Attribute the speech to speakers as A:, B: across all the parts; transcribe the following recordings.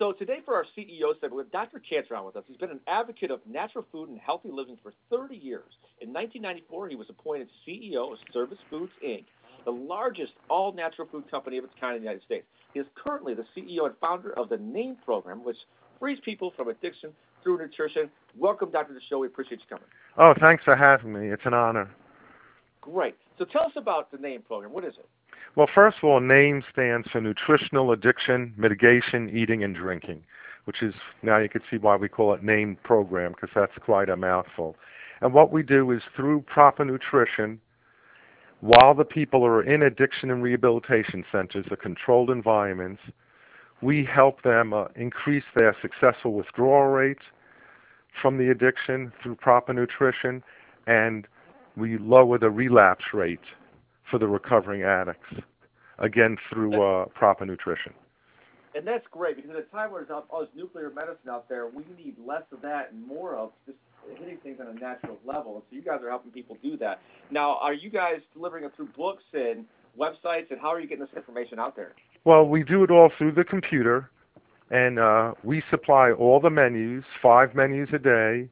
A: So today for our CEO segment, we have Dr. Cantor on with us. He's been an advocate of natural food and healthy living for 30 years. In 1994, he was appointed CEO of Service Foods, Inc., the largest all-natural food company of its kind in the United States. He is currently the CEO and founder of the NAME program, which frees people from addiction through nutrition. Welcome, Doctor, to the show. We appreciate you coming.
B: Oh, thanks for having me. It's an honor.
A: Great. So tell us about the NAME program. What is it?
B: Well, first of all, NAME stands for Nutritional Addiction Mitigation, Eating, and Drinking, which is, now you can see why we call it NAME program, because that's quite a mouthful. And what we do is through proper nutrition, while the people are in addiction and rehabilitation centers, the controlled environments, we help them increase their successful withdrawal rates from the addiction through proper nutrition, and we lower the relapse rate for the recovering addicts, again, through proper nutrition.
A: And that's great, because at a time where there's all this nuclear medicine out there, we need less of that and more of just hitting things on a natural level. And so you guys are helping people do that. Now, are you guys delivering it through books and websites, and how are you getting this information out there?
B: Well, we do it all through the computer, and we supply all the menus, 5 menus a day,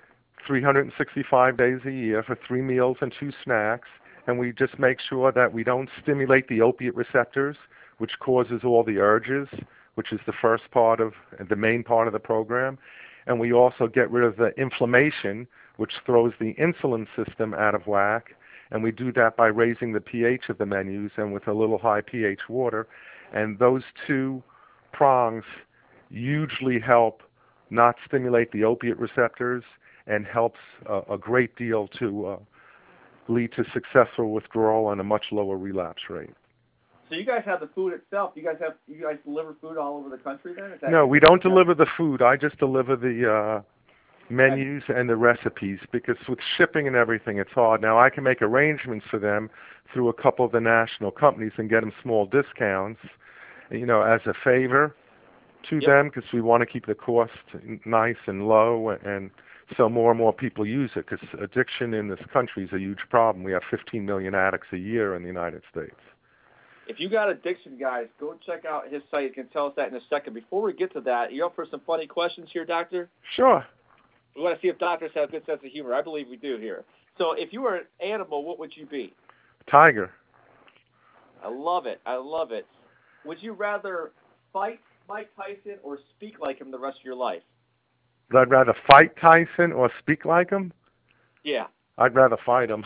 B: 365 days a year for 3 meals and 2 snacks. And we just make sure that we don't stimulate the opiate receptors, which causes all the urges, which is the first part of, the main part of the program. And we also get rid of the inflammation, which throws the insulin system out of whack. And we do that by raising the pH of the menus and with a little high pH water. And those 2 prongs hugely help not stimulate the opiate receptors and helps a great deal to lead to successful withdrawal and a much lower relapse rate.
A: So you guys have the food itself. You guys deliver food all over the country then?
B: No, we don't deliver the food. I just deliver the menus and the recipes, because with shipping and everything, it's hard. Now, I can make arrangements for them through a couple of the national companies and get them small discounts, as a favor to them, because we want to keep the cost nice and low, and so more and more people use it, because addiction in this country is a huge problem. We have 15 million addicts a year in the United States.
A: If you got addiction, guys, go check out his site. You can tell us that in a second. Before we get to that, you up for some funny questions here, Doctor?
B: Sure.
A: We want to see if doctors have a good sense of humor. I believe we do here. So if you were an animal, what would you be?
B: Tiger.
A: I love it. I love it. Would you rather fight Mike Tyson or speak like him the rest of your life?
B: I'd rather fight Tyson or speak like him?
A: Yeah.
B: I'd rather fight him.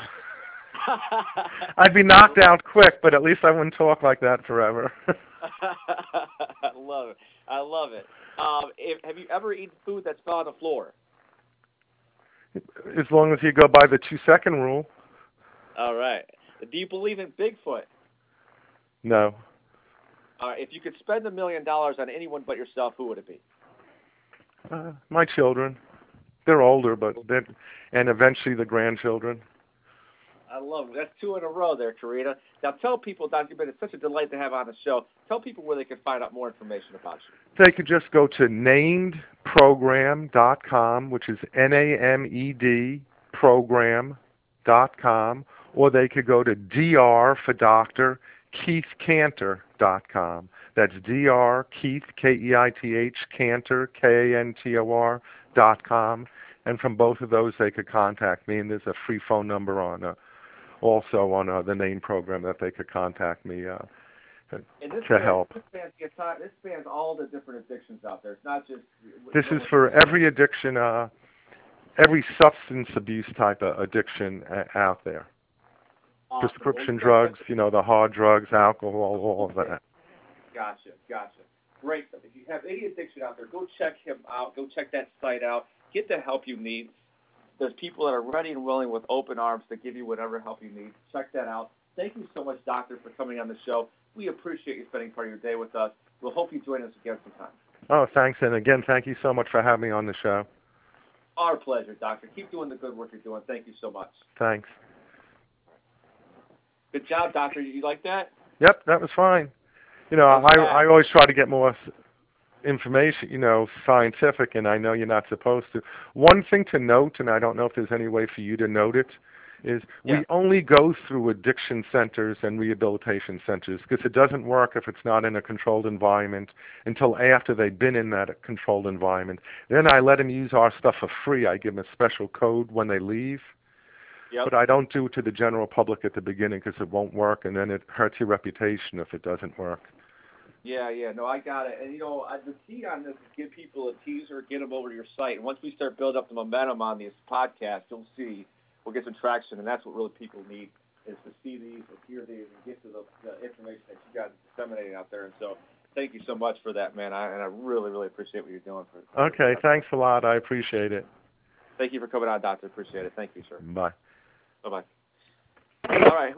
B: I'd be knocked out quick, but at least I wouldn't talk like that forever.
A: I love it. I love it. Have you ever eaten food that's fell on the floor?
B: As long as you go by the 2-second rule.
A: All right. Do you believe in Bigfoot?
B: No.
A: If you could spend $1 million on anyone but yourself, who would it be?
B: My children. They're older, and eventually the grandchildren.
A: I love it. That's 2 in a row there, Karina. Now tell people, Dr. Ben, it's such a delight to have on the show. Tell people where they can find out more information about you.
B: They could just go to namedprogram.com, which is NAMED program.com, or they could go to DR for Dr. KeithCantor.com. That's Dr. Keith, Keith, Cantor, Kantor.com. And from both of those, they could contact me, and there's a free phone number also on the NAME program that they could contact me to help.
A: This spans all the different addictions out there. It's not just...
B: This is for every addiction, every substance abuse type of addiction out there. Awesome. Prescription drugs, the hard drugs, alcohol, all of that.
A: Gotcha. Great. If you have any addiction out there, go check him out. Go check that site out. Get the help you need. There's people that are ready and willing with open arms to give you whatever help you need. Check that out. Thank you so much, Doctor, for coming on the show. We appreciate you spending part of your day with us. We'll hope you join us again sometime.
B: Oh, thanks. And again, thank you so much for having me on the show.
A: Our pleasure, Doctor. Keep doing the good work you're doing. Thank you so much.
B: Thanks.
A: Good job, Doctor. You like that?
B: Yep, that was fine. I always try to get more information, scientific, and I know you're not supposed to. One thing to note, and I don't know if there's any way for you to note it, is
A: Yeah.
B: we only go through addiction centers and rehabilitation centers because it doesn't work if it's not in a controlled environment until after they've been in that controlled environment. Then I let them use our stuff for free. I give them a special code when they leave.
A: Yep.
B: But I don't do it to the general public at the beginning because it won't work, and then it hurts your reputation if it doesn't work.
A: Yeah, yeah. No, I got it. And, the key on this is give people a teaser, get them over to your site. And once we start building up the momentum on these podcasts, you'll see we'll get some traction. And that's what really people need is to see these or hear these and get to the information that you guys are disseminating out there. And so thank you so much for that, man. And I really, really appreciate what you're doing.
B: Okay, thanks a lot. I appreciate it.
A: Thank you for coming on, Doctor. Appreciate it. Thank you, sir.
B: Bye.
A: Bye-bye. All right.